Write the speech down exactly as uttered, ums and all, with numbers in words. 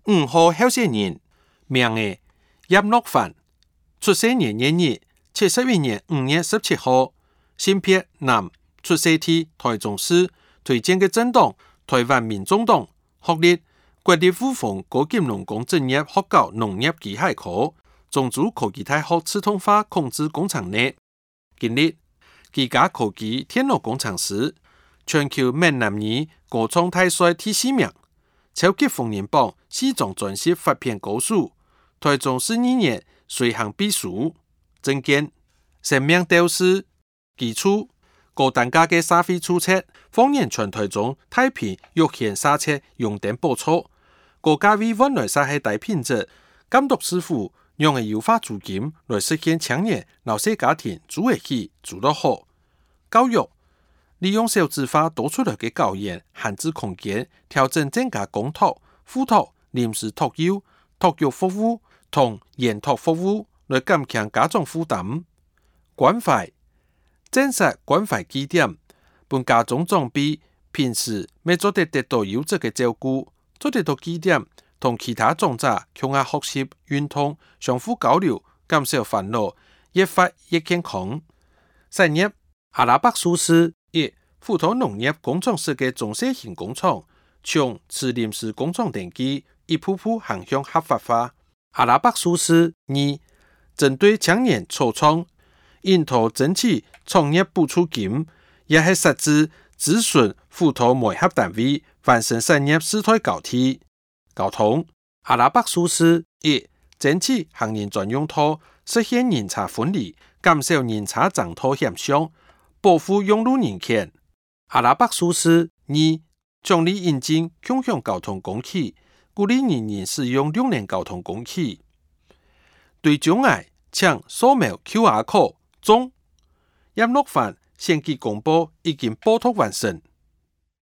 五號候選人，名嘅葉諾範，出生年月日，七十一年五月十七號，性別男，出生地台中市，推薦嘅政黨台灣民眾黨，學歷國立霧峰高級農工職業學校農業機械科，中州科技大學自動化控制工廠內，經歷幾家科技電腦工程師，全球閩南語歌唱大賽第四名，超級豐年榜四張專輯發片歌手，台中市二年隨行秘書，政見生命鬥士，基礎高單價嘅社會政策，放眼全台中太平育賢社策用電補助，國家為未來社會大品質監督師傅，用嘅優化租金來實現青年老細家庭住得起住得好。教育利用少子化多出來嘅教研閒置空間，調整增加公托、副托、臨時托幼、托育服務同研托服務，來減輕家長負擔。關懷正式關懷基點，本家中長輩平時未做得得到優質嘅照顧，做得到基點同其他長者共下學習、運動、相互交流，減少煩惱，越發越健康。產業阿拉伯數字一富途農業工廠設嘅中小型工廠，從持臨時工廠登記一步步行向合法化。阿拉伯數字二針對青年初創，引導爭取創業補助金，也係實質諮詢富途媒合單位完成產業生態交替。交通阿拉伯數字一爭取行人專用道，實現人車分離，減少人車爭道險象，保護用路人權。阿拉伯數字二獎勵引進共享交通工具，鼓勵人人使用綠能交通工具。對障礙請掃描 Q R code 中。葉諾範選舉公報已經報讀完成。